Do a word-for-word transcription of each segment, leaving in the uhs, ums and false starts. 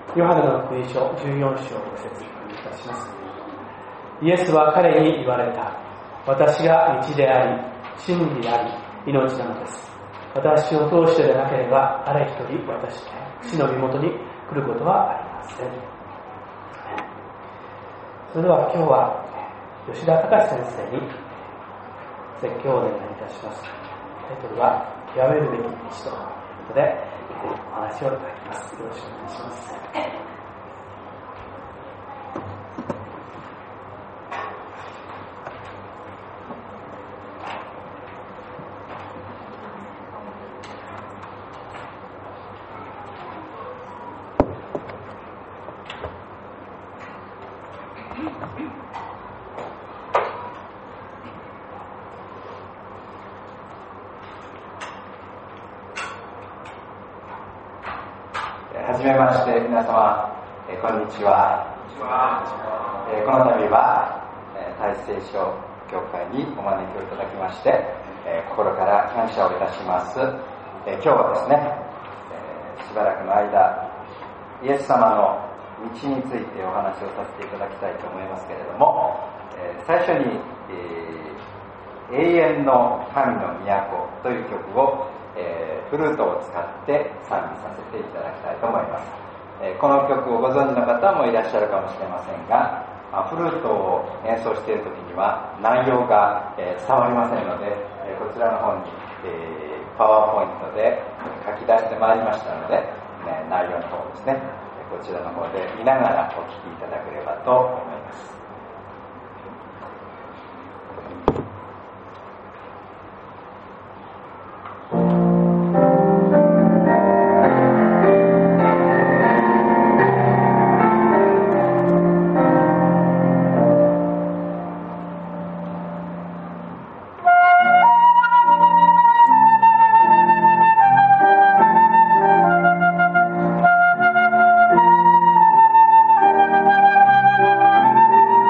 ヨハネの福音書じゅうよん章ろく節お読みいたします。イエスは彼に言われた。私が道であり、真理であり、命なのです。私を通してでなければ、誰一人私、父の身元に来ることはありません。それでは今日は、吉田隆先生に説教をお願いいたします。タイトルは、極めるべき道ということで、お話をいただきます。よろしくお願いします。 はじめまして、皆様、えー、こんにちは。えー、この度は、えー、大聖書教会にお招きをいただきまして、えー、心から感謝をいたします。えー、今日はですね、えー、しばらくの間、イエス様の道についてお話をさせていただきたいと思いますけれども、えー、最初に、えー、永遠の神の都という曲をえー、フルートを使って賛美させていただきたいと思います。えー、この曲をご存知の方もいらっしゃるかもしれませんが、まあ、フルートを演奏している時には内容が、えー、伝わりませんので、えー、こちらの方に、えー、パワーポイントで書き出してまいりましたので、ね、内容の方ですね、こちらの方で見ながらお聴きいただければと思います。 「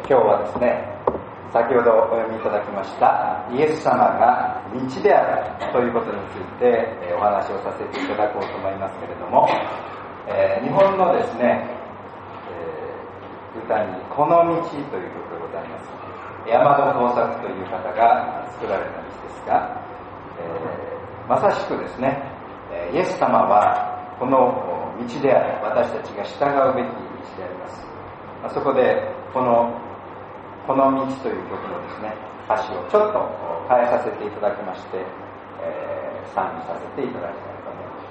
今日はですね、先ほどお読みいただきましたイエス様が道であるということについてお話をさせていただこうと思いますけれども、えー、日本のですね、えー、歌に「この道」という曲がございます。山戸耕作という方が作られた道ですが、えー、まさしくですね、イエス様はこの道である、私たちが従うべき道であります。そこでこのこの道という曲のですね、歌詞をちょっと変えさせていただきまして、えー、賛美させていただきたいと思います。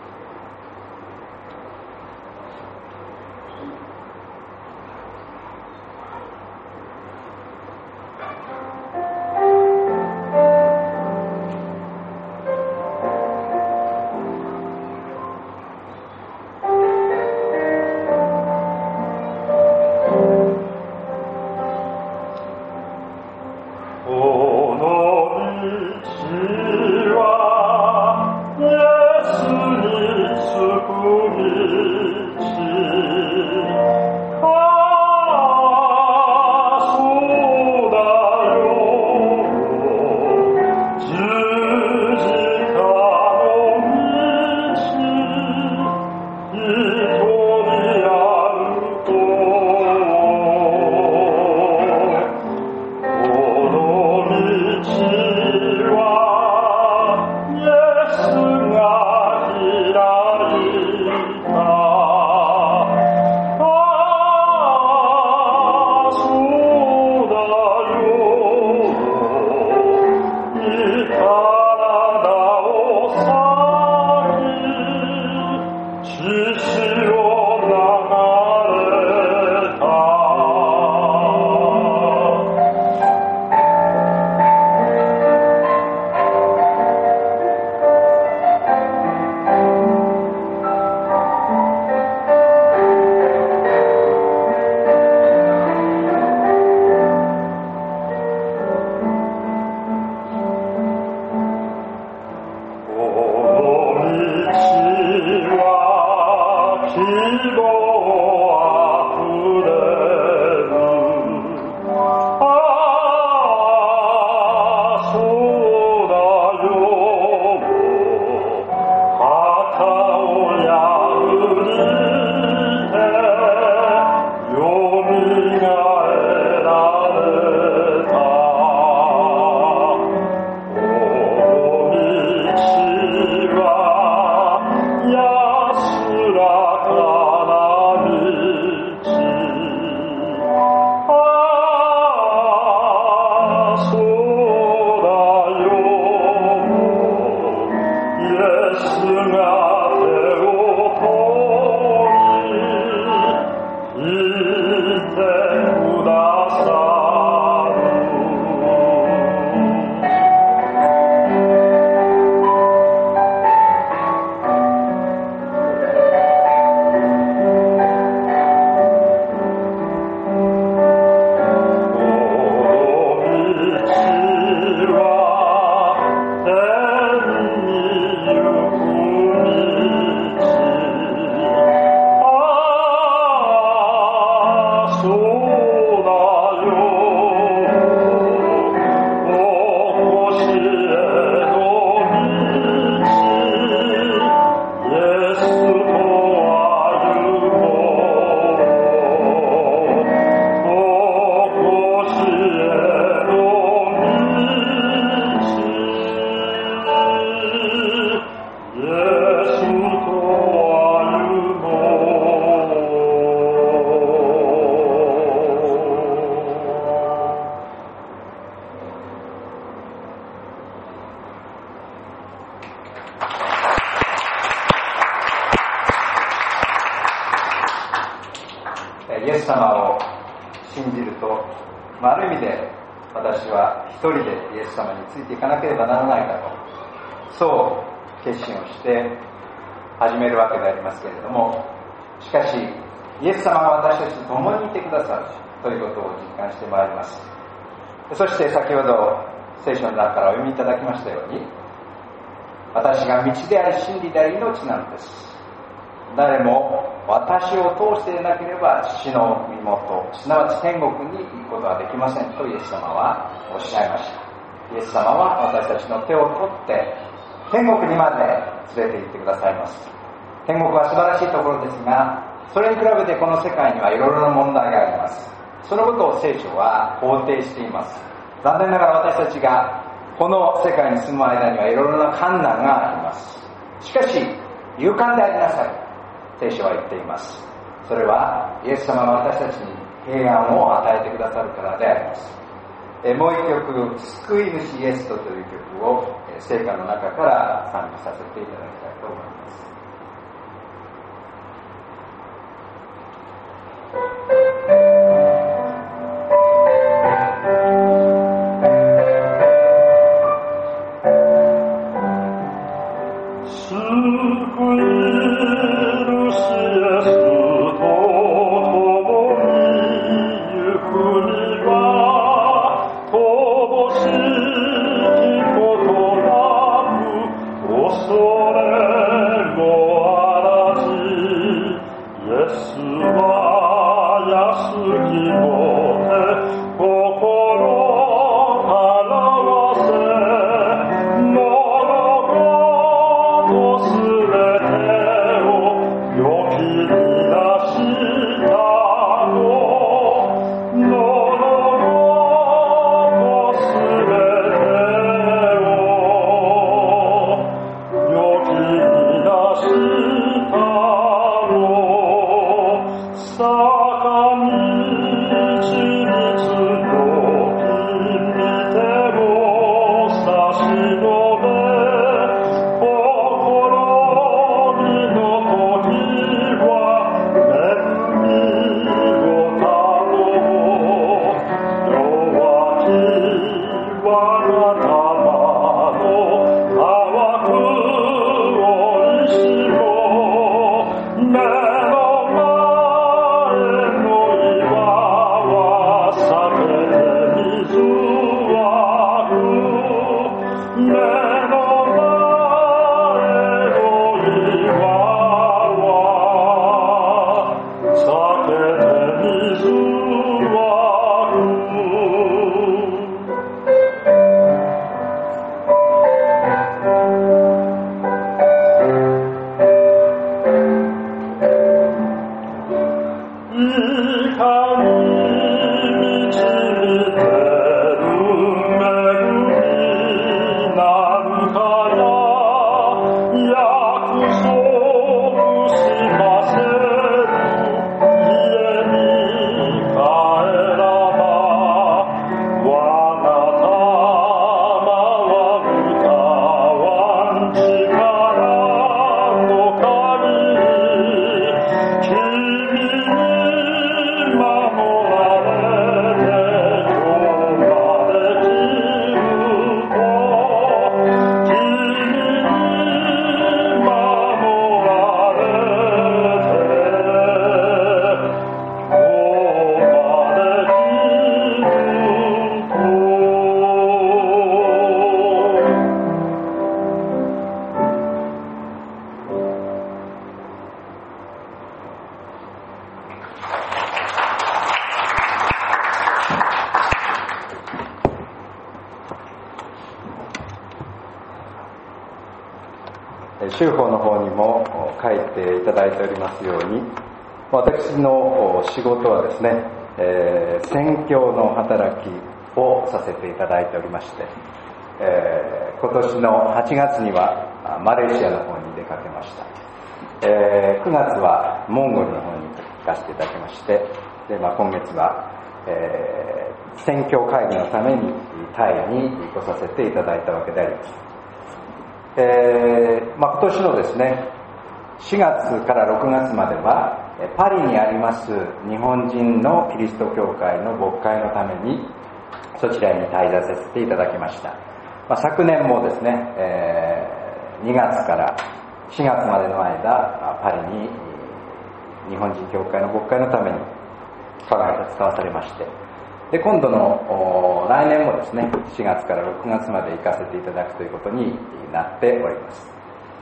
イエス様を信じると、まあ、ある意味で私は一人でイエス様についていかなければならないだろう、そう決心をして始めるわけでありますけれども、しかしイエス様が私たちと共にいてくださるということを実感してまいります。そして先ほど聖書の中からお読みいただきましたように、私が道であり真理であり命なのです。誰も私を通してでなければ父の身元、すなわち天国に行くことはできませんとイエス様はおっしゃいました。イエス様は私たちの手を取って天国にまで連れて行ってくださいます。天国は素晴らしいところですが、それに比べてこの世界にはいろいろな問題があります。そのことを聖書は肯定しています。残念ながら私たちがこの世界に住む間にはいろいろな困難があります。しかし勇敢でありなさい、聖書は言っています。それはイエス様が私たちに平安を与えてくださるからであります。えもう一曲、救い主イエスとという曲を聖歌の中から賛美させていただきたいと思います。 州法の方にも書いていただいておりますように、私の仕事はですね、えー、宣教の働きをさせていただいておりまして、えー、今年のはちがつにはマレーシアの方に出かけました。えー、くがつはモンゴルの方に行かせていただきまして、で、まあ、今月は、えー、宣教会議のためにタイに来させていただいたわけであります。えーまあ、今年のですねしがつからろくがつまではパリにあります日本人のキリスト教会の牧会のためにそちらに滞在させていただきました。まあ、昨年もですね、えー、にがつからしがつまでの間パリに日本人教会の牧会のためにパラが使わされまして、で今度の来年もですねしがつからろくがつまで行かせていただくということになっております。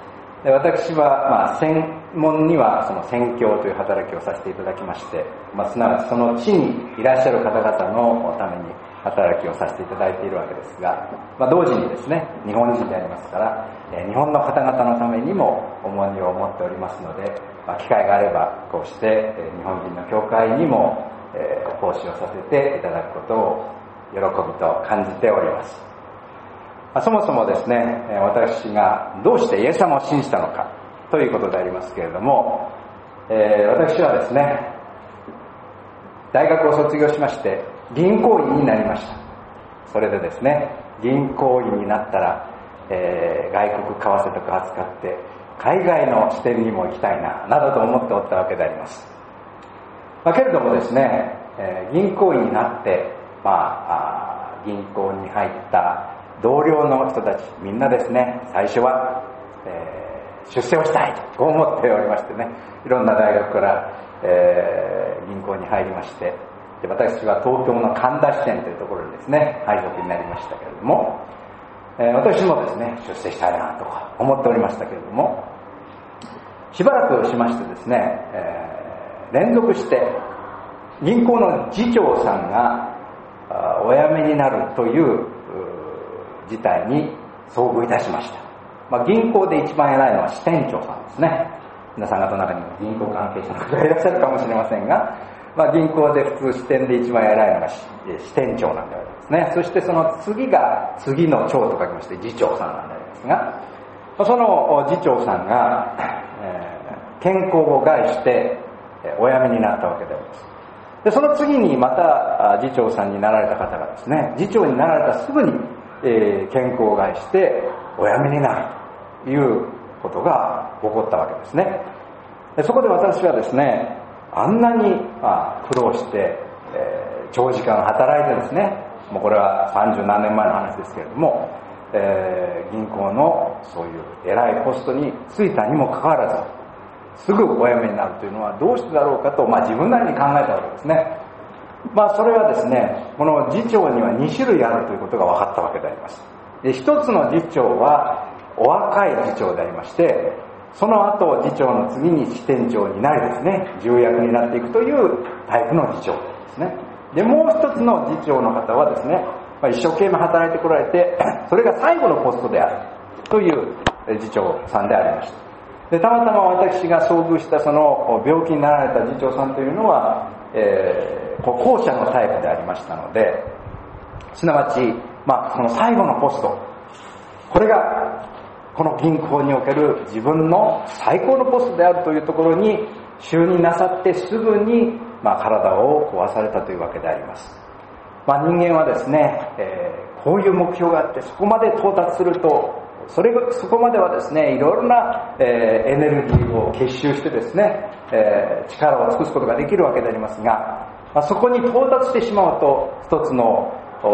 で私は、まあ、専門にはその宣教という働きをさせていただきまして、まあ、すなわちその地にいらっしゃる方々のために働きをさせていただいているわけですが、まあ、同時にですね、日本人でありますから、日本の方々のためにも重荷を持っておりますので、まあ、機会があればこうして日本人の教会にも奉仕をさせていただくことを喜びと感じております。まあ、そもそもですね、私がどうしてイエス様を信じたのかということでありますけれども、えー、私はですね、大学を卒業しまして銀行員になりました。それでですね、銀行員になったら、えー、外国為替とか扱って海外の支店にも行きたいななどと思っておったわけであります。まあ、けれどもですね、えー、銀行員になって、まあ、あ銀行に入った同僚の人たちみんなですね、最初は、えー、出世をしたいとこう思っておりましてね、いろんな大学から、えー、銀行に入りまして、で私は東京の神田支店というところにですね配属になりましたけれども、えー、私もですね出世したいなとか思っておりましたけれども、しばらくしましてですね、えー、連続して銀行の次長さんがお辞めになるという事態に遭遇いたしました。まあ、銀行で一番偉いのは支店長さんですね。皆さん方の中にも銀行関係者の方がいらっしゃるかもしれませんが、まあ、銀行で普通支店で一番偉いのが支店長なんでありますね。そしてその次が次の長と書きまして次長さんなんでありますが、その次長さんが、えー、健康を害してお辞めになったわけであります。でその次にまた次長さんになられた方がですね、次長になられたすぐに、えー、健康を害してお辞めになるということが起こったわけですね。でそこで私はですね、あんなに、まあ、苦労して、えー、長時間働いてですね、もうこれはさんじゅうなんねんまえの話ですけれども、えー、銀行のそういう偉いポストに就いたにもかかわらずすぐお辞めになるというのはどうしてだろうかと、まあ、自分なりに考えたわけですね。まあそれはですね、この次長にはに種類あるということが分かったわけであります。で一つの次長はお若い次長でありまして、その後次長の次に支店長になりですね、重役になっていくというタイプの次長ですね。でもう一つの次長の方はですね、まあ、一生懸命働いてこられて、それが最後のポストであるという次長さんでありました。でたまたま私が遭遇したその病気になられた次長さんというのは、えー、後者のタイプでありましたので、すなわち、まあ、その最後のポスト、これがこの銀行における自分の最高のポストであるというところに就任なさってすぐに、まあ、体を壊されたというわけであります。まあ、人間はですね、えー、こういう目標があってそこまで到達すると、それがそこまではですね、いろいろな、えー、エネルギーを結集してですね、えー、力を尽くすことができるわけでありますが、まあ、そこに到達してしまうと一つの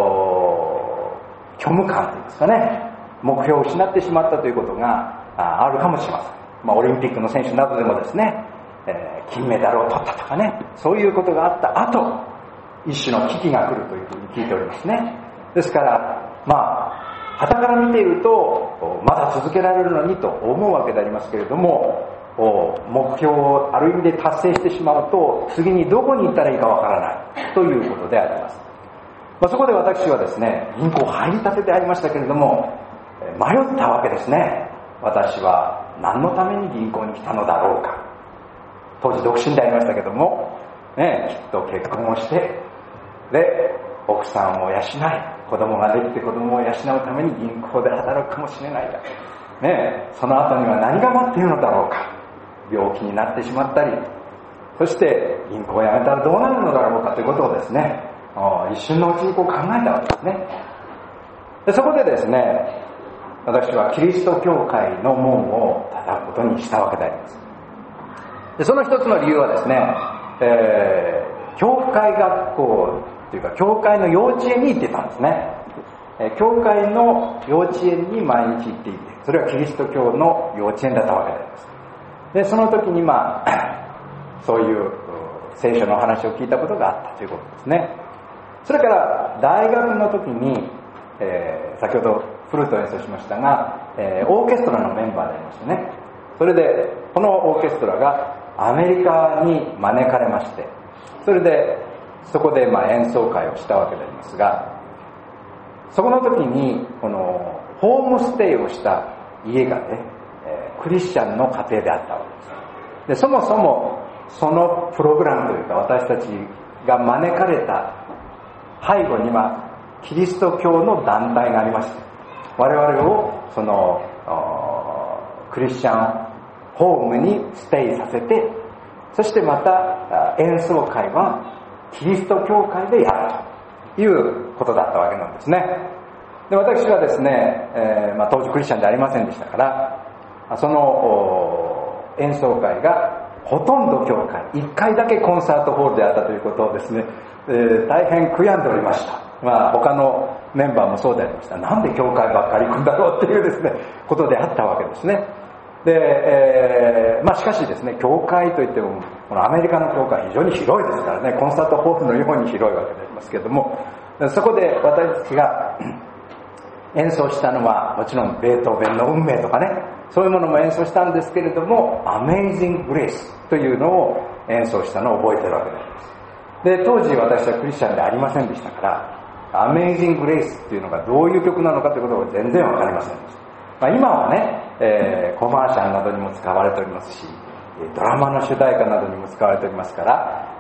虚無感というんですかね、目標を失ってしまったということがあるかもしれません。まあ、オリンピックの選手などでもですね、えー、金メダルを取ったとかね、そういうことがあった後、一種の危機が来るというふうに聞いておりますね。ですからまあ傍から見ているとまだ続けられるのにと思うわけでありますけれども、目標をある意味で達成してしまうと次にどこに行ったらいいかわからないということであります。まあ、そこで私はですね、銀行入りたてでありましたけれども迷ったわけですね。私は何のために銀行に来たのだろうか。当時独身でありましたけども、ね、きっと結婚をしてで奥さんを養い、子供ができて子供を養うために銀行で働くかもしれないだ、ね、その後には何が待っているのだろうか。病気になってしまったり、そして銀行を辞めたらどうなるのだろうかということをですね、一瞬のうちにこう考えたわけですね。でそこでですね、私はキリスト教会の門を叩くことにしたわけであります。でその一つの理由はですね、えー、教会学校というか教会の幼稚園に行ってたんですね。教会の幼稚園に毎日行っていて、それはキリスト教の幼稚園だったわけであります。でその時にまあそういう聖書の話を聞いたことがあったということですね。それから大学の時に、えー、先ほどフルートを演奏しましたが、えー、オーケストラのメンバーでありましてね、 それでこのオーケストラがアメリカに招かれまして、それでそこでまあ演奏会をしたわけでありますが、そこの時にこのホームステイをした家がね、えー、クリスチャンの家庭であったわけです。でそもそもそのプログラムというか、私たちが招かれた背後にはキリスト教の団体がありまして、我々をそのクリスチャンホームにステイさせて、そしてまた演奏会はキリスト教会でやるということだったわけなんですね。で私はですね、えーまあ、当時クリスチャンでありませんでしたから、その演奏会がほとんど教会、いっかいだけコンサートホールであったということをですね、えー、大変悔やんでおりました。まあ他のメンバーもそうでありました。なんで教会ばっかり行くんだろうっていうですねことであったわけですね。で、えー、まあしかしですね、教会といってもこのアメリカの教会は非常に広いですからね、コンサートホールのように広いわけでありますけれども、そこで私たちが演奏したのはもちろんベートーベンの運命とかね、そういうものも演奏したんですけれども、アメイジング・グレイスというのを演奏したのを覚えているわけであります。で当時私はクリスチャンでありませんでしたから、アメイジング・グレイスっていうのがどういう曲なのかということが全然わかりませんでした。まあ、今はね、えー、コマーシャルなどにも使われておりますし、ドラマの主題歌などにも使われておりますから、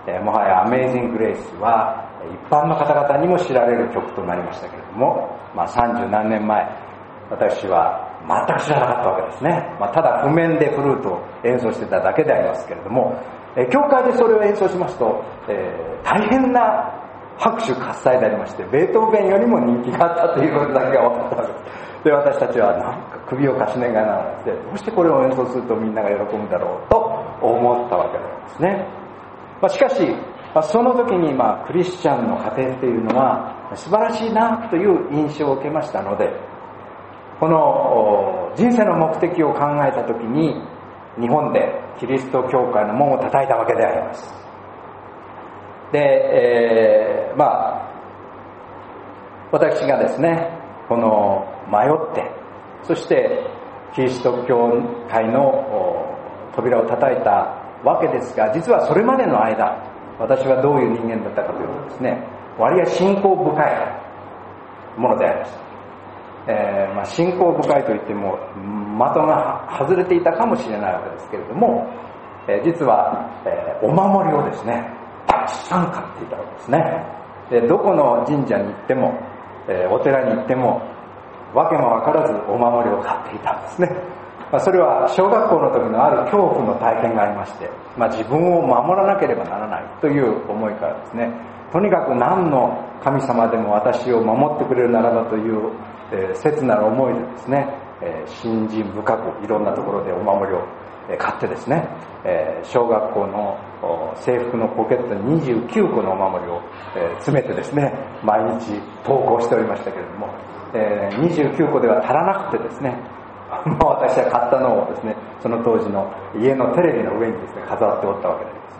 えー、もはやアメイジング・グレイスは一般の方々にも知られる曲となりましたけれども、まあ三十何年前、私は全く知らなかったわけですね。まあ、ただ譜面でフルートを演奏してただけでありますけれども、えー、教会でそれを演奏しますと、えー、大変な拍手喝采でありまして、ベートーベンよりも人気があったということだけが分かったわけです。で私たちはなんか首をかしねがらなくて、どうしてこれを演奏するとみんなが喜ぶんだろうと思ったわけなんですね。まあ、しかし、まあ、その時にまあクリスチャンの家庭っていうのは素晴らしいなという印象を受けましたので、この人生の目的を考えた時に日本でキリスト教会の門を叩いたわけであります。で、えー、まあ私がですね、この迷って、そしてキリスト教会の扉を叩いたわけですが、実はそれまでの間、私はどういう人間だったかというとですね、割合信仰深いものであります。えーまあ、信仰深いといっても的が外れていたかもしれないわけですけれども、えー、実は、えー、お守りをですねたくさん買っていたわけですね。でどこの神社に行っても、えー、お寺に行ってもわけも分からずお守りを買っていたんですね。まあ、それは小学校の時のある恐怖の体験がありまして、まあ、自分を守らなければならないという思いからですね、とにかく何の神様でも私を守ってくれるならばという、えー、切なる思いでですね、えー、信心深くいろんなところでお守りを買ってですね、えー、小学校の制服のポケットににじゅうきゅうこのお守りを、えー、詰めてですね、毎日登校しておりましたけれども、えー、にじゅうきゅうこでは足らなくてですね、私は買ったのをですね、その当時の家のテレビの上にですね飾っておったわけであります。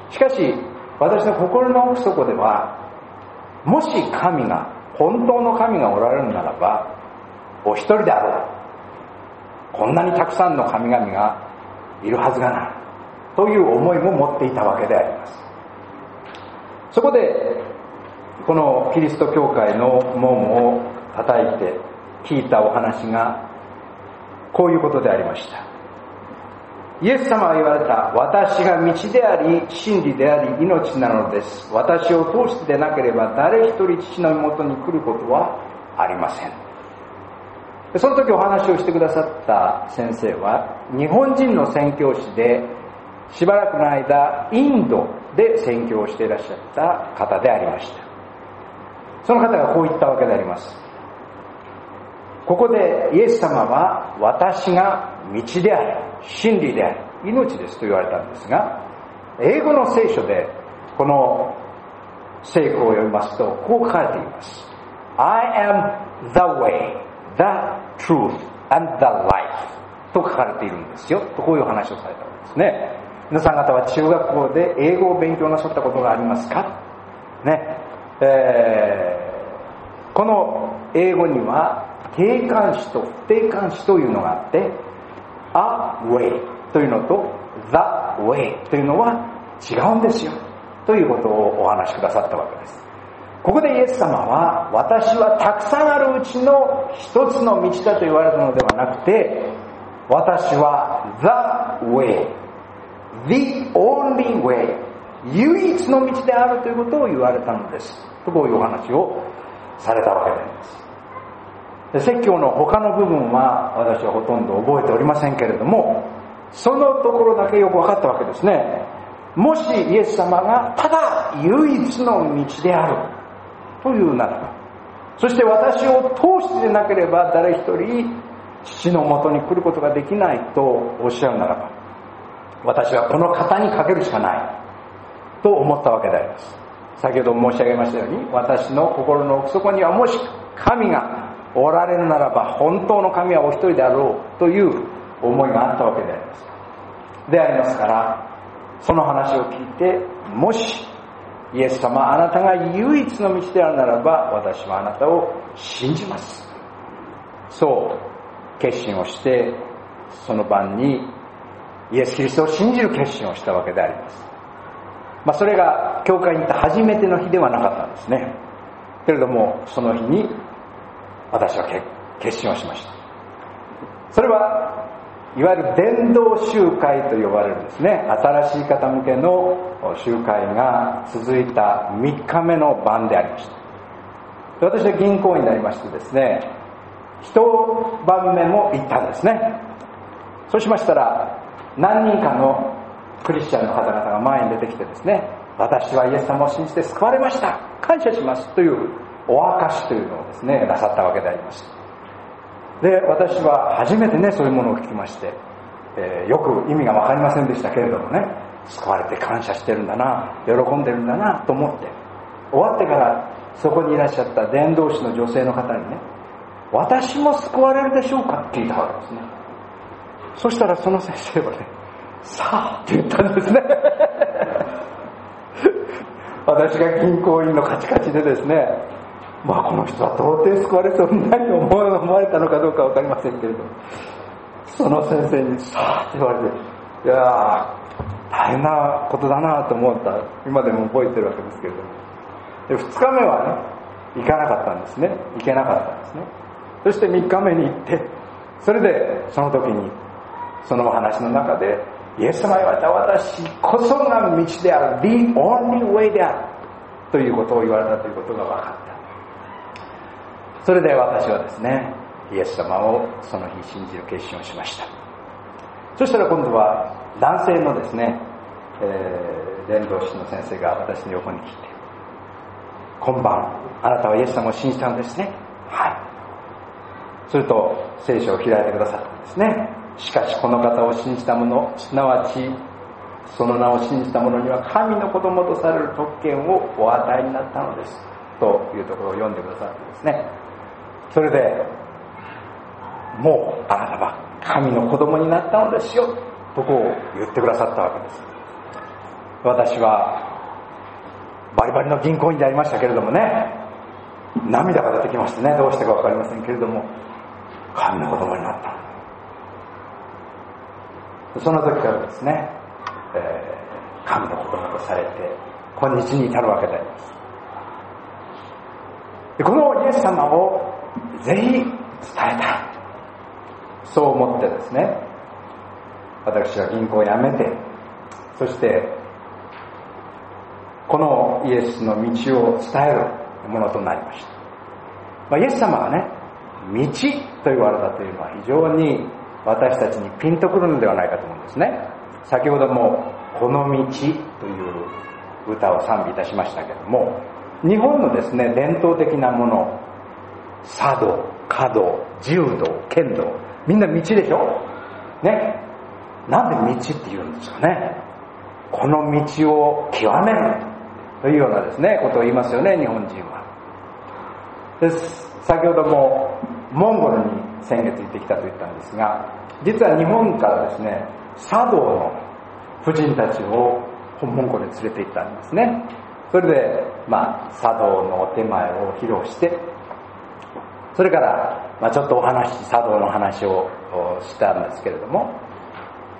しかし私の心の奥底では、もし神が本当の神がおられるならばお一人であろう、こんなにたくさんの神々がいるはずがないという思いも持っていたわけであります。そこでこのキリスト教会の門を叩いて聞いたお話がこういうことでありました。イエス様は言われた。私が道であり真理であり命なのです。私を通してでなければ誰一人父のもとに来ることはありません。その時お話をしてくださった先生は日本人の宣教師で、しばらくの間インドで宣教をしていらっしゃった方でありました。その方がこう言ったわけであります。ここでイエス様は私が道であり真理であり命ですと言われたんですが、英語の聖書でこの聖句を読みますとこう書かれています。 I am the way, the truth and the life と書かれているんですよと、こういう話をされたわけですね。皆さん方は中学校で英語を勉強なさったことがありますかね。えー、この英語には定冠詞と不定冠詞というのがあって、 A way というのと the way というのは違うんですよということをお話しくださったわけです。ここでイエス様は、私はたくさんあるうちの一つの道だと言われたのではなくて、私は the way, the only way、 唯一の道であるということを言われたのですと、こういうお話をされたわけであります。で、説教の他の部分は私はほとんど覚えておりませんけれども、そのところだけよく分かったわけですね。もしイエス様がただ唯一の道であるというならば、そして私を通してでなければ誰一人父のもとに来ることができないとおっしゃるならば、私はこの方にかけるしかないと思ったわけであります。先ほど申し上げましたように、私の心の奥底にはもし神がおられるならば、本当の神はお一人であろうという思いがあったわけでありますでありますから、その話を聞いて、もしイエス様あなたが唯一の道であるならば、私はあなたを信じます、そう決心をして、その晩にイエス・キリストを信じる決心をしたわけであります。まあ、それが教会に行った初めての日ではなかったんですね。けれどもその日に私は決心をしました。それはいわゆる伝道集会と呼ばれるですね、新しい方向けの集会が続いたみっかめの晩でありました。私は銀行員になりましてですね、一晩目も行ったんですね。そうしましたら、何人かのクリスチャンの方々が前に出てきてですね、私はイエス様を信じて救われました、感謝しますというお証しというのをですね、なさったわけであります。で、私は初めてね、そういうものを聞きまして、えー、よく意味が分かりませんでしたけれどもね、救われて感謝してるんだな、喜んでるんだなと思って、終わってからそこにいらっしゃった伝道師の女性の方にね、私も救われるでしょうかって聞いたわけですね。そしたらその先生はね、さあって言ったんですね私が銀行員のカチカチでですね、まあこの人は到底救われそうにないと思われたのかどうかわかりませんけれど、その先生にさあって言われて、いやー大変なことだなと思った、今でも覚えてるわけですけれども、でふつかめはね行かなかったんですね、行けなかったんですね。そしてみっかめに行って、それでその時にそのお話の中で、イエス様が言われた私こそが道である、 The only way であるということを言われたということが分かった。それで私はですね、イエス様をその日信じる決心をしました。そしたら今度は男性のですね、えー、伝道師の先生が私の横に来て、今晩あなたはイエス様を信じたんですね。はい。すると聖書を開いてくださったんですね。しかしこの方を信じた者、すなわちその名を信じた者には神の子供とされる特権をお与えになったのですというところを読んでくださってですね、それでもうあなたは神の子供になったのですよとこう言ってくださったわけです。私はバリバリの銀行員でありましたけれどもね、涙が出てきましてね、どうしてか分かりませんけれども、神の子供になった。その時からですね、えー、神の子供とされて今日に至るわけであります。でこのイエス様をぜひ伝えたい、そう思ってですね、私は銀行を辞めて、そしてこのイエスの道を伝えるものとなりました。まあ、イエス様がね、道と言われたというのは非常に私たちにピンとくるのではないかと思うんですね。先ほどもこの道という歌を賛美いたしましたけども、日本のですね伝統的なもの、茶道、華道、柔道、剣道、みんな道でしょね。なんで道って言うんですかね。この道を極めるというようなですねことを言いますよね、日本人は。で先ほどもモンゴルに先月行ってきたと言ったんですが、実は日本からですね茶道の婦人たちをモンゴルに連れて行ったんですね。それでまあ茶道のお手前を披露して、それから、まあ、ちょっとお話、茶道の話をしたんですけれども、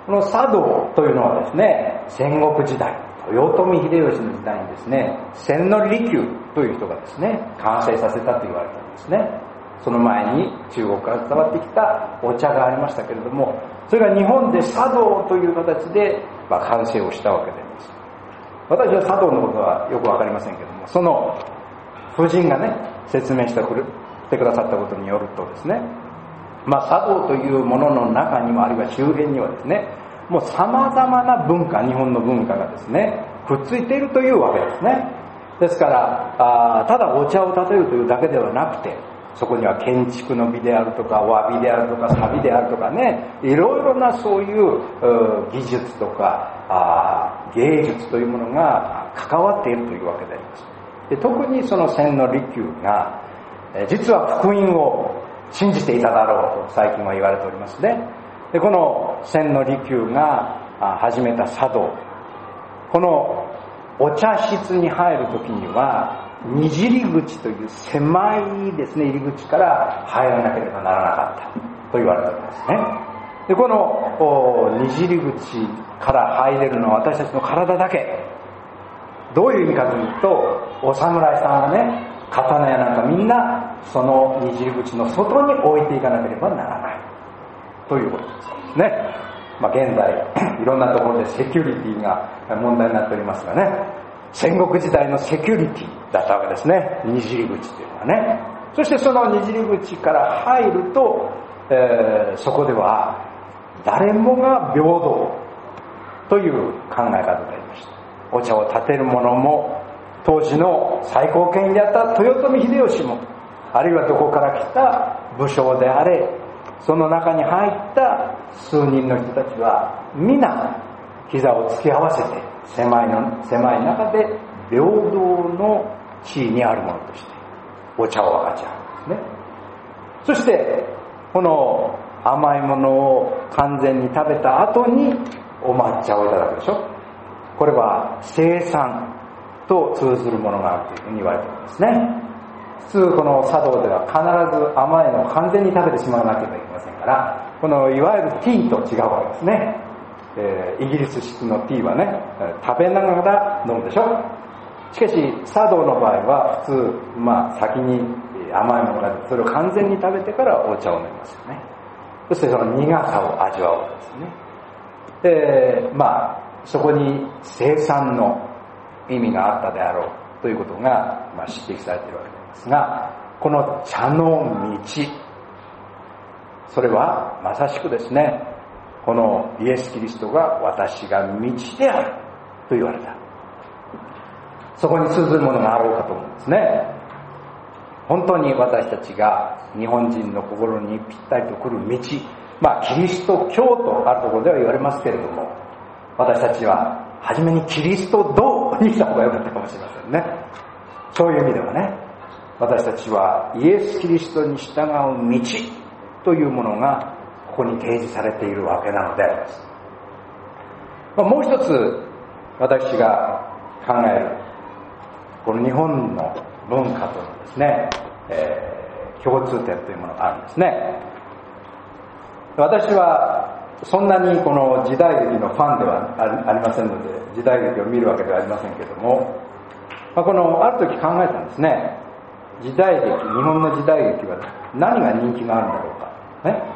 この茶道というのはですね、戦国時代、豊臣秀吉の時代にですね、千利休という人がですね、完成させたと言われたんですね。その前に中国から伝わってきたお茶がありましたけれども、それが日本で茶道という形で、まあ、完成をしたわけであります。私は茶道のことはよくわかりませんけれども、その夫人がね、説明してくださったことによるとですね、まあ、茶道というものの中にも、あるいは周辺にはですね、もう様々な文化、日本の文化がですね、くっついているというわけですね。ですから、あただお茶を立てるというだけではなくて、そこには建築の美であるとか、和美であるとか、サビであるとかね、いろいろなそういう技術とかあ芸術というものが関わっているというわけであります。で、特にその千利休が、実は福音を信じていただろうと最近は言われておりますね。で、この千利休が始めた茶道、このお茶室に入るときにはにじり口という狭いですね、入り口から入らなければならなかったと言われておりますね。で、このにじり口から入れるのは私たちの体だけ。どういう意味かというと、お侍さんはね、刀やなんかみんなそのにじり口の外に置いていかなければならないということですね。まあ、現在いろんなところでセキュリティが問題になっておりますがね、戦国時代のセキュリティだったわけですね、にじり口というのはね。そしてそのにじり口から入ると、えー、そこでは誰もが平等という考え方でありました。お茶を立てる者も、当時の最高権威であった豊臣秀吉も、あるいはどこから来た武将であれ、その中に入った数人の人たちは皆膝を突き合わせて、狭いの狭い中で平等の地位にあるものとしてお茶を分かち合うんですね。そしてこの甘いものを完全に食べた後にお抹茶をいただくでしょ。これは生産と通ずるものがあるというふうに言われているんですね。普通この茶道では必ず甘いのを完全に食べてしまわなければいけませんから、このいわゆるティーと違うわけですね。えー、イギリス式のティーはね、食べながら飲むでしょ。しかし茶道の場合は普通、まあ、先に甘いものが出て、それを完全に食べてからお茶を飲みますよね。そしてその苦さを味わうわけですね。で、まあそこに生産の意味があったであろうということが、まあ、指摘されているわけですが、この茶の道、それはまさしくですね、このイエス・キリストが私が道であると言われた。そこに通ずるものがあろうかと思うんですね。本当に私たちが日本人の心にぴったりと来る道、まあキリスト教とあるところでは言われますけれども、私たちは初めにキリスト道にした方が良かったかもしれませんね。そういう意味ではね、私たちはイエス・キリストに従う道というものがここに提示されているわけなのであります。まあ、もう一つ私が考えるこの日本の文化とのですね、えー、共通点というものがあるんですね。私はそんなにこの時代劇のファンではありませんので、時代劇を見るわけではありませんけれども、まあ、このある時考えたんですね。時代劇、日本の時代劇は何が人気があるんだろうかね。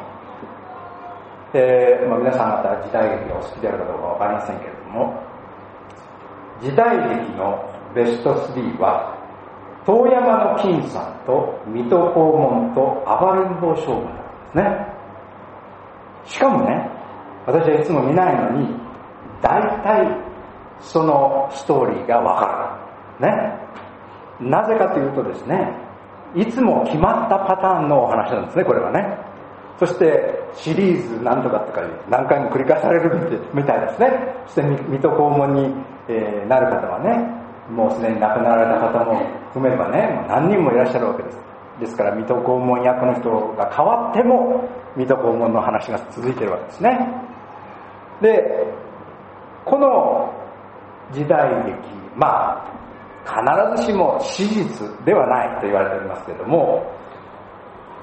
えーまあ、皆さん方時代劇がお好きであるかどうかわかりませんけれども、時代劇のベストスリーは遠山の金さんと水戸黄門と暴れん坊将軍なんですね。しかもね、私はいつも見ないのに大体そのストーリーがわかるね。なぜかというとですね、いつも決まったパターンのお話なんですね、これはね。そしてシリーズなんとかとか何回も繰り返されるみたいですね。そして水戸黄門に、えー、なる方はね、もうすでに亡くなられた方も含めばね、もう何人もいらっしゃるわけです。ですから水戸黄門役の人が変わっても水戸黄門の話が続いているわけですね。で、この時代劇、まあ必ずしも史実ではないと言われておりますけれども、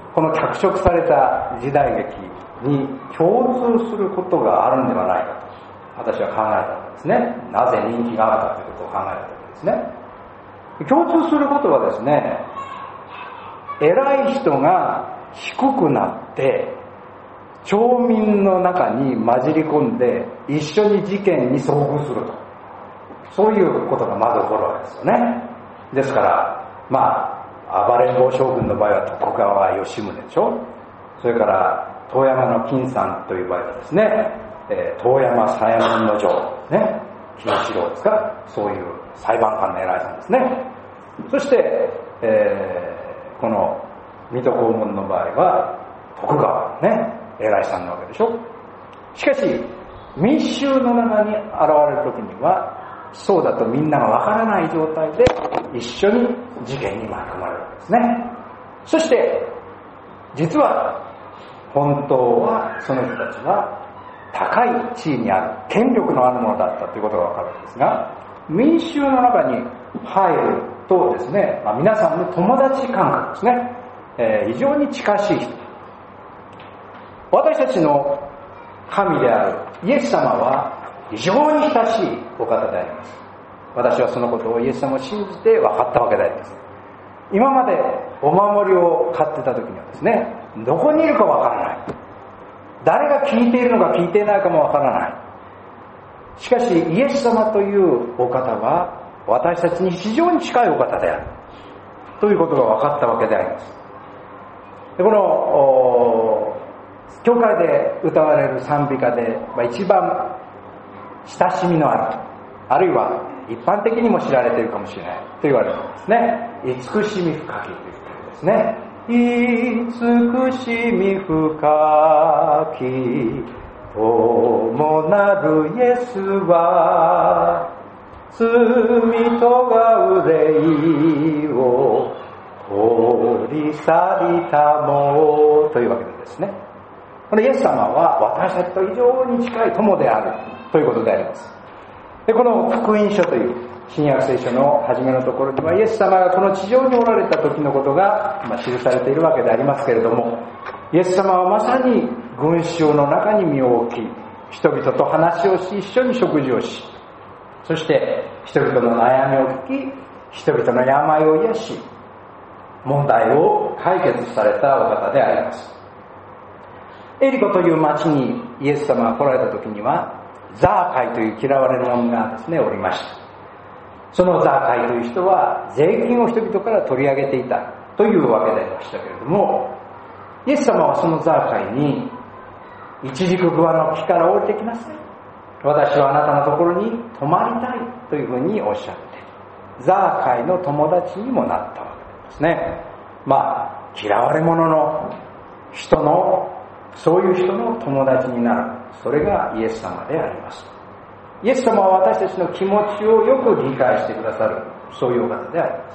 この脚色された時代劇に共通することがあるんではないかと私は考えたわけですね。なぜ人気があるかということを考えたわけですね。共通することはですね、偉い人が低くなって町民の中に混じり込んで一緒に事件に遭遇すると、そういうことがまず起こるわけですよね。ですからまあ暴れん坊将軍の場合は徳川吉宗でしょ。それから遠山の金さんという場合はですね、えー、遠山左衛門の城ね、金四郎ですか、そういう裁判官の偉いさんですね。そして、えー、この水戸黄門の場合は徳川ね、偉いさんなわけでしょ。しかし民衆の中に現れる時にはそうだとみんながわからない状態で一緒に事件に巻き込まれるわけですね。そして実は本当はその人たちは高い地位にある権力のあるものだったということがわかるわけですが、民衆の中に入るとですね、まあ、皆さんの友達感覚ですね、えー、非常に近しい人、私たちの神であるイエス様は非常に親しいお方であります。私はそのことをイエス様を信じて分かったわけであります。今までお守りを買ってた時にはですね、どこにいるか分からない、誰が聞いているのか聞いていないかも分からない。しかしイエス様というお方は私たちに非常に近いお方であるということが分かったわけであります。でこの教会で歌われる賛美歌で、まあ、一番親しみのある、あるいは一般的にも知られているかもしれないと言われるんですね。慈しみ深きということですね。慈しみ深き友なるイエスは罪とが憂いを取り去りたもというわけでですね、このイエス様は私たちと非常に近い友であるということであります。でこの福音書という新約聖書の初めのところにはイエス様がこの地上におられた時のことが、まあ、記されているわけでありますけれども、イエス様はまさに群衆の中に身を置き、人々と話をし、一緒に食事をし、そして人々の悩みを聞き、人々の病を癒し、問題を解決されたお方であります。エリコという町にイエス様が来られた時にはザーカイという嫌われる者がですねおりました。そのザーカイという人は税金を人々から取り上げていたというわけでありましたけれども、イエス様はそのザーカイにイチジクグアの木から降りてきなさい、私はあなたのところに泊まりたいというふうにおっしゃって、ザーカイの友達にもなったわけですね。まあ嫌われ者の人のそういう人の友達になる、それがイエス様であります。イエス様は私たちの気持ちをよく理解してくださる、そういうお方であります。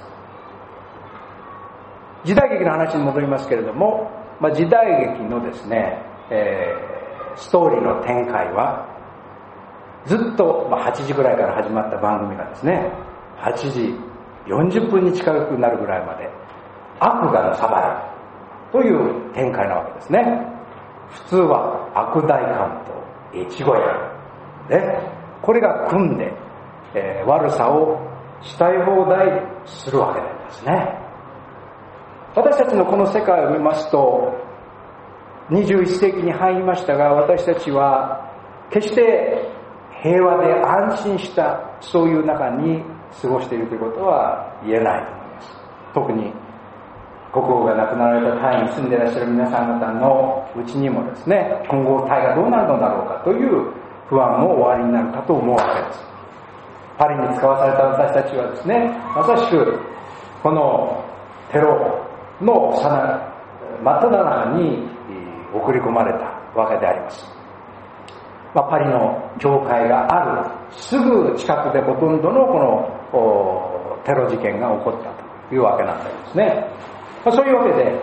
時代劇の話に戻りますけれども、まあ、時代劇のですね、えー、ストーリーの展開はずっと、まあ、はちじぐらいから始まった番組がですね、はちじよんじゅっぷんに近くなるぐらいまで悪がの裁きという展開なわけですね。普通は悪代官と越後屋で、これが組んで、えー、悪さをしたい放題するわけなんですね。私たちのこの世界を見ますと、にじゅういっせいきに入りましたが、私たちは決して平和で安心したそういう中に過ごしているということは言えないと思います。特に国王が亡くなられたタイに住んでいらっしゃる皆さん方のうちにもですね、今後タイがどうなるのだろうかという不安もおありになるかと思うわけです。パリに使わされた私たちはですね、まさしくこのテロのさな真っ只中に送り込まれたわけであります。まあ、パリの教会があるすぐ近くでほとんどのこのテロ事件が起こったというわけなんですね。まあ、そういうわけで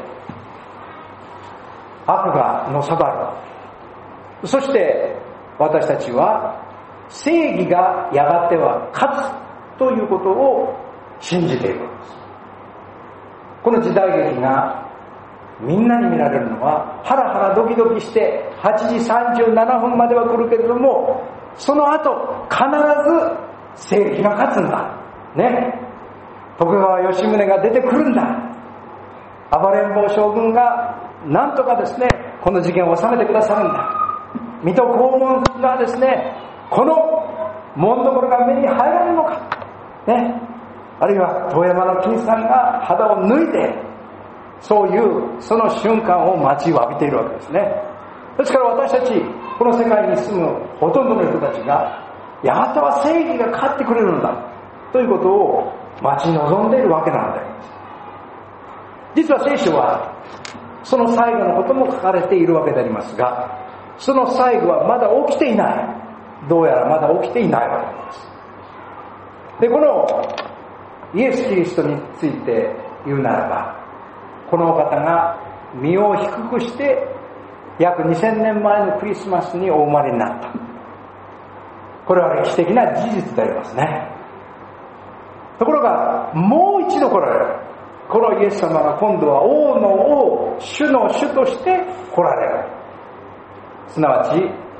悪がのさばる、そして私たちは正義がやがては勝つということを信じているのです。この時代劇がみんなに見られるのはハラハラドキドキしてはちじさんじゅうななふんまでは来るけれども、その後必ず正義が勝つんだね。徳川吉宗が出てくるんだ。暴れん坊将軍がなんとかですねこの事件を収めてくださるんだ。水戸黄門がですねこの門所が目に入られるのかね。あるいは遠山の金さんが肌を脱いで、そういうその瞬間を待ちわびているわけですね。ですから私たちこの世界に住むほとんどの人たちがやがては正義が勝ってくれるんだということを待ち望んでいるわけなのであります。実は聖書はその最後のことも書かれているわけでありますが、その最後はまだ起きていない。どうやらまだ起きていないわけです。で、このイエス・キリストについて言うならば、このお方が身を低くして約にせんねんまえのクリスマスにお生まれになった。これは歴史的な事実でありますね。ところがもう一度来られる。このイエス様が今度は王の王、主の主として来られる。すなわち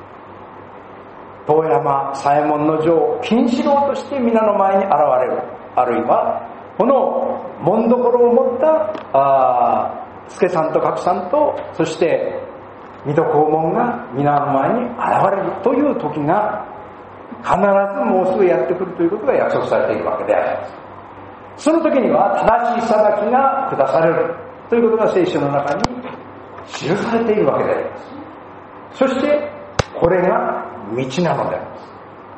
遠山左衛門の城金四郎として皆の前に現れる。あるいはこの紋所を持ったあ助さんと格さんと、そして水戸黄門が皆の前に現れるという時が必ずもうすぐやってくるということが約束されているわけであります。その時には正しい裁きが下されるということが聖書の中に記されているわけであります。そしてこれが道なのであります。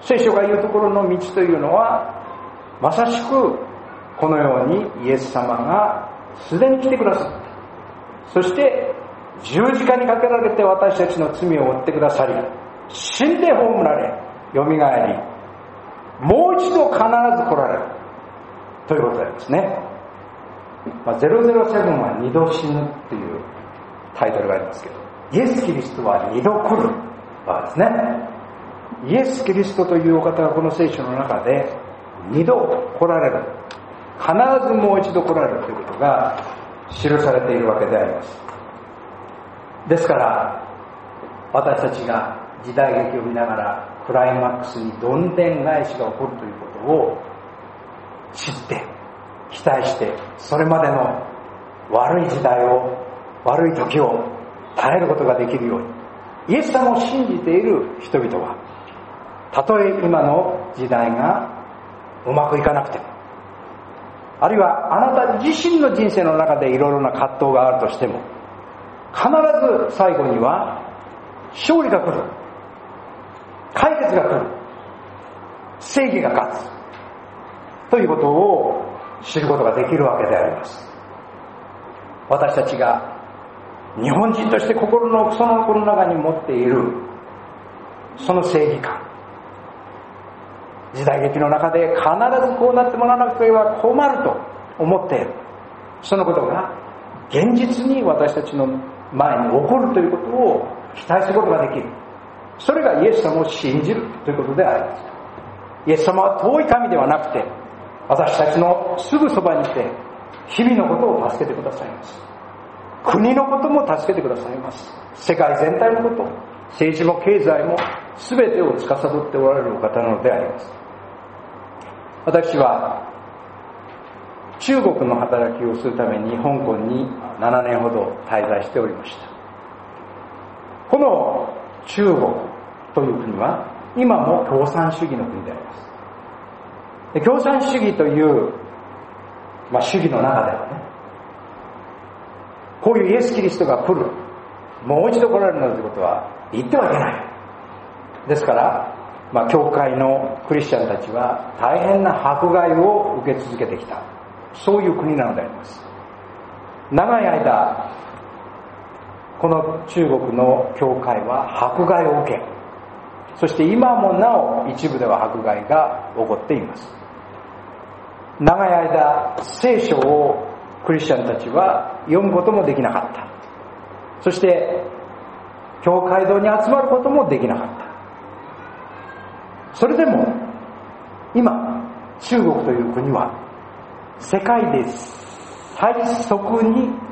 聖書が言うところの道というのはまさしくこのようにイエス様がすでに来てくださった。そして十字架にかけられて私たちの罪を負ってくださり、死んで葬られよみがえり、もう一度必ず来られるということでありますね。まあ、ゼロゼロセブンは二度死ぬっていうタイトルがありますけど、イエス・キリストは二度来るわけですね。イエス・キリストというお方がこの聖書の中で二度来られる、必ずもう一度来られるということが記されているわけであります。ですから私たちが時代劇を見ながらクライマックスにどんでん返しが起こるということを知って期待して、それまでの悪い時代を悪い時を耐えることができるように、イエス様を信じている人々はたとえ今の時代がうまくいかなくても、あるいはあなた自身の人生の中でいろいろな葛藤があるとしても、必ず最後には勝利が来る、解決が来る、正義が勝つということを知ることができるわけであります。私たちが日本人として心の奥底の中に持っているその正義感、時代劇の中で必ずこうなってもらわなくては困ると思っている、そのことが現実に私たちの前に起こるということを期待することができる。それがイエス様を信じるということであります。イエス様は遠い神ではなくて、私たちのすぐそばにいて日々のことを助けてくださいます。国のことも助けてくださいます。世界全体のこと、政治も経済も全てを司っておられるお方なのであります。私は中国の働きをするために香港にななねんほど滞在しておりました。この中国という国は今も共産主義の国であります。で、共産主義という、まあ、主義の中ではね、こういうイエス・キリストが来る、もう一度来られるなんてことは言ってはいけない。ですから、まあ、教会のクリスチャンたちは大変な迫害を受け続けてきた、そういう国なのであります。長い間この中国の教会は迫害を受け、そして今もなお一部では迫害が起こっています。長い間聖書をクリスチャンたちは読むこともできなかった。そして教会堂に集まることもできなかった。それでも今中国という国は世界で最速に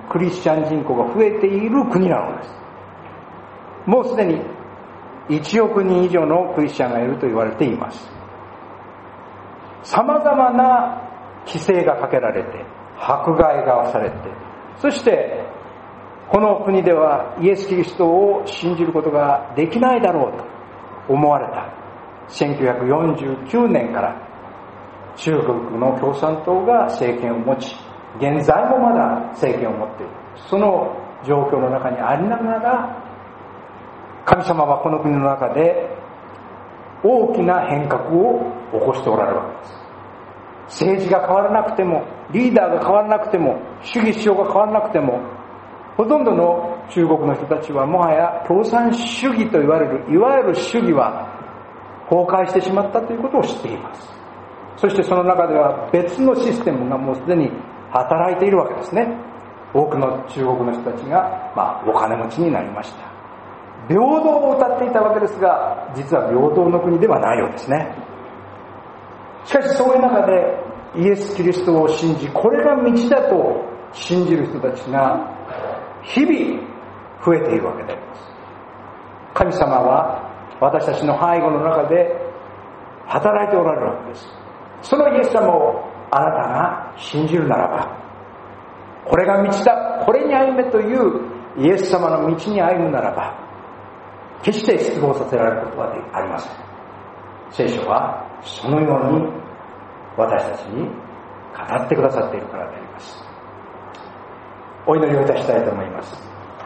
クリスチャン人口が増えている国なのです。もうすでにいちおくにん以上のクリスチャンがいると言われています。さまざまな規制がかけられて、迫害がされて、そしてこの国ではイエス・キリストを信じることができないだろうと思われたせんきゅうひゃくよんじゅうきゅうねんから中国の共産党が政権を持ち、現在もまだ政権を持っている、その状況の中にありながら、神様はこの国の中で大きな変革を起こしておられるわけです。政治が変わらなくても、リーダーが変わらなくても、主義主張が変わらなくても、ほとんどの中国の人たちはもはや共産主義と言われるいわゆる主義は崩壊してしまったということを知っています。そしてその中では別のシステムがもうすでに働いているわけですね。多くの中国の人たちが、まあ、お金持ちになりました。平等を謳っていたわけですが、実は平等の国ではないようですね。しかしそういう中でイエス・キリストを信じ、これが道だと信じる人たちが日々増えているわけであります。神様は私たちの背後の中で働いておられるわけです。そのイエス様をあなたが信じるならば、これが道だ、これに歩めというイエス様の道に歩むならば、決して失望させられることはありません。聖書はそのように私たちに語ってくださっているからであります。お祈りをいたしたいと思います。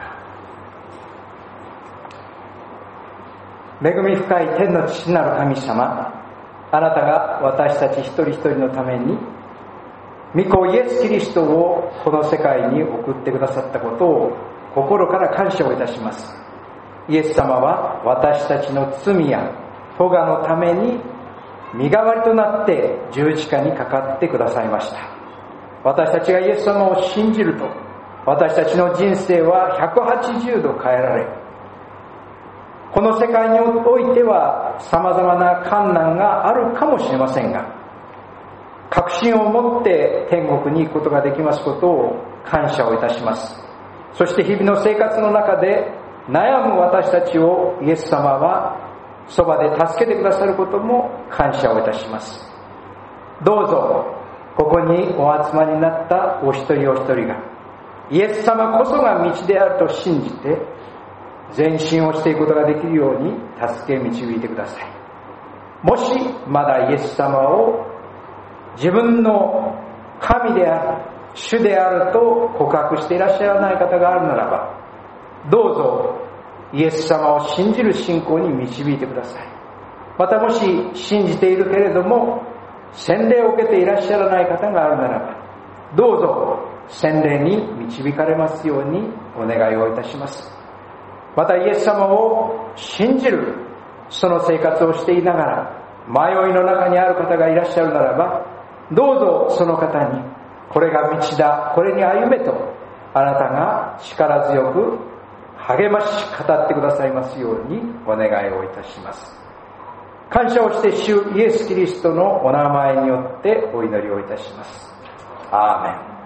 恵み深い天の父なる神様、あなたが私たち一人一人のために御子イエス・キリストをこの世界に送ってくださったことを心から感謝をいたします。イエス様は私たちの罪や咎のために身代わりとなって十字架にかかってくださいました。私たちがイエス様を信じると、私たちの人生はひゃくはちじゅうど変えられ、この世界においては様々な困難があるかもしれませんが、確信を持って天国に行くことができますことを感謝をいたします。そして日々の生活の中で悩む私たちをイエス様はそばで助けてくださることも感謝をいたします。どうぞここにお集まりになったお一人お一人がイエス様こそが道であると信じて前進をしていくことができるように助け導いてください。もしまだイエス様を自分の神である、主であると告白していらっしゃらない方があるならば、どうぞイエス様を信じる信仰に導いてください。またもし信じているけれども洗礼を受けていらっしゃらない方があるならば、どうぞ洗礼に導かれますようにお願いをいたします。またイエス様を信じるその生活をしていながら迷いの中にある方がいらっしゃるならば、どうぞその方にこれが道だ、これに歩めとあなたが力強く励まし語ってくださいますようにお願いをいたします。感謝をして主イエス・キリストのお名前によってお祈りをいたします。アーメン。